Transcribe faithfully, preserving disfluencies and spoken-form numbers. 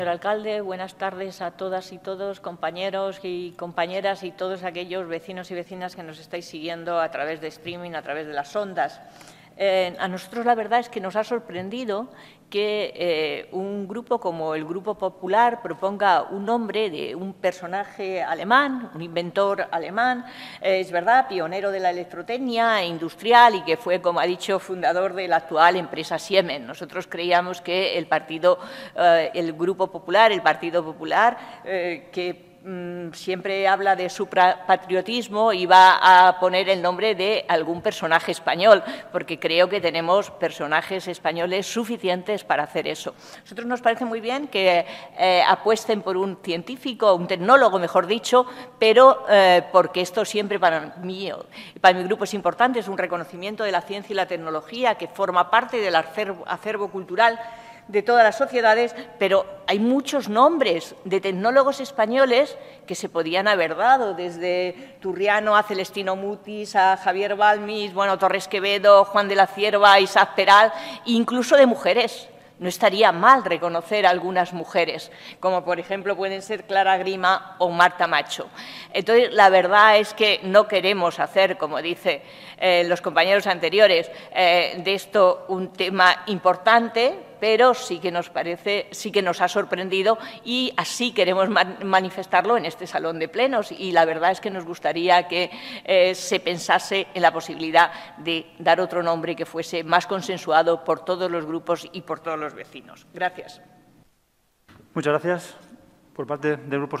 Señor alcalde, buenas tardes a todas y todos, compañeros y compañeras y todos aquellos vecinos y vecinas que nos estáis siguiendo a través de streaming, a través de las ondas. Eh, a nosotros la verdad es que nos ha sorprendido que eh, un grupo como el Grupo Popular proponga un nombre de un personaje alemán, un inventor alemán, eh, es verdad, pionero de la electrotecnia e industrial y que fue, como ha dicho, fundador de la actual empresa Siemens. Nosotros creíamos que el partido, eh, el Grupo Popular, el Partido Popular, eh, que siempre habla de su patriotismo y va a poner el nombre de algún personaje español, porque creo que tenemos personajes españoles suficientes para hacer eso. A nosotros nos parece muy bien que eh, apuesten por un científico, un tecnólogo, mejor dicho, pero eh, porque esto siempre para mí, para mi grupo es importante, es un reconocimiento de la ciencia y la tecnología que forma parte del acervo, acervo cultural de todas las sociedades, pero hay muchos nombres de tecnólogos españoles que se podían haber dado, desde Turriano a Celestino Mutis, a Javier Balmis, bueno, Torres Quevedo, Juan de la Cierva, Isaac Peral, incluso de mujeres. No estaría mal reconocer a algunas mujeres, como por ejemplo pueden ser Clara Grima o Marta Macho. Entonces, la verdad es que no queremos hacer, como dicen eh, los compañeros anteriores, eh, de esto un tema importante, pero sí que nos parece, sí que nos ha sorprendido y así queremos manifestarlo en este salón de plenos. Y la verdad es que nos gustaría que eh, se pensase en la posibilidad de dar otro nombre que fuese más consensuado por todos los grupos y por todos los vecinos. Gracias. Muchas gracias. Por parte del Grupo